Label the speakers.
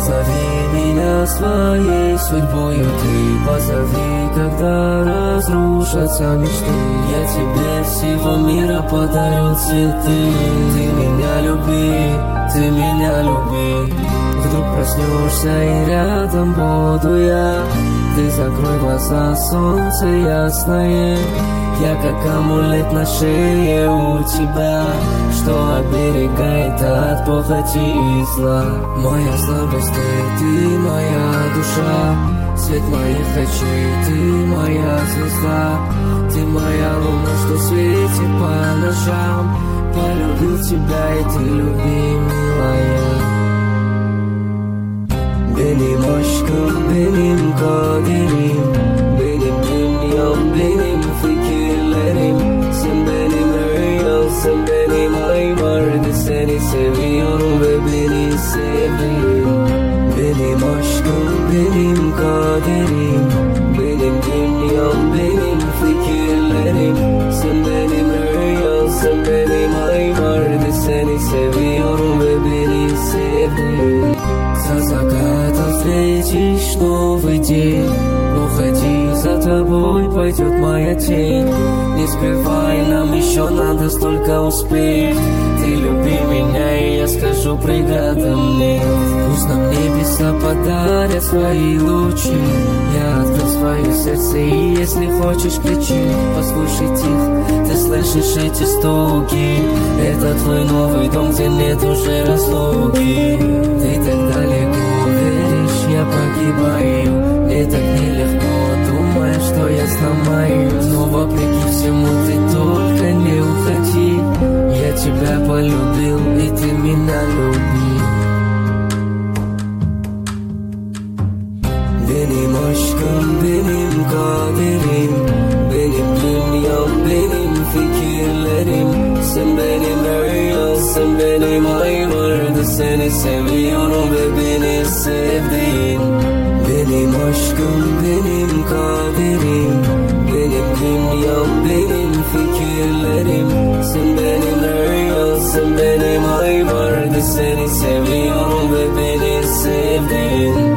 Speaker 1: Назови меня своей судьбою ты, позови, когда разрушатся мечты. Я тебе всего мира подарю цветы. Ты меня люби, ты меня люби. Вдруг проснешься и рядом буду я. Ты закрой глаза, солнце ясное. Я как амулет на шее у тебя, что оберегает от похоти и зла. Моя слабость ты моя душа, свет моих очей, ты моя звезда. Ты моя луна, что светит по ночам. Полюбил тебя и ты люби, милая. Benim aşkım, benim kaderim, benim dünyam, benim fikirlerim. Sen benim rüyam, sen benim ay vardı. Seni seviyorum ve beni sevdin. Benim aşkım, benim kaderim, benim dünyam, benim fikirlerim. Sen benim rüyam, sen benim ay vardı. Seni seviyorum ve beni sevdin. За закатом встретишь новый день. Уходи, за тобой пойдет моя тень. Не скрывай, нам еще надо столько успеть. Ты люби меня, и я скажу, преградам нет. Пусть нам небеса подарят свои лучи. Я открыл свое сердце, и если хочешь, кричи. Послушай тихо, ты слышишь эти стуки. Это твой новый дом, где нет уже разлуки. Ты так далеко веришь, я погибаю. Мне так нелегко, думая, что я сломаю. Но вопреки всему ты только не уходи. Я тебя полюбил, и ты меня люби. Benim aşkım, benim kaderim, benim dünyam, benim fikirlerim. Sen benim rüyam, sen benim ay vardı. Seni seviyorum ve beni sevdin. Benim aşkım, benim kaderim, benim dünyam, benim fikirlerim. Sen benim rüyam, sen benim ay vardı. Seni seviyorum ve beni sevdin.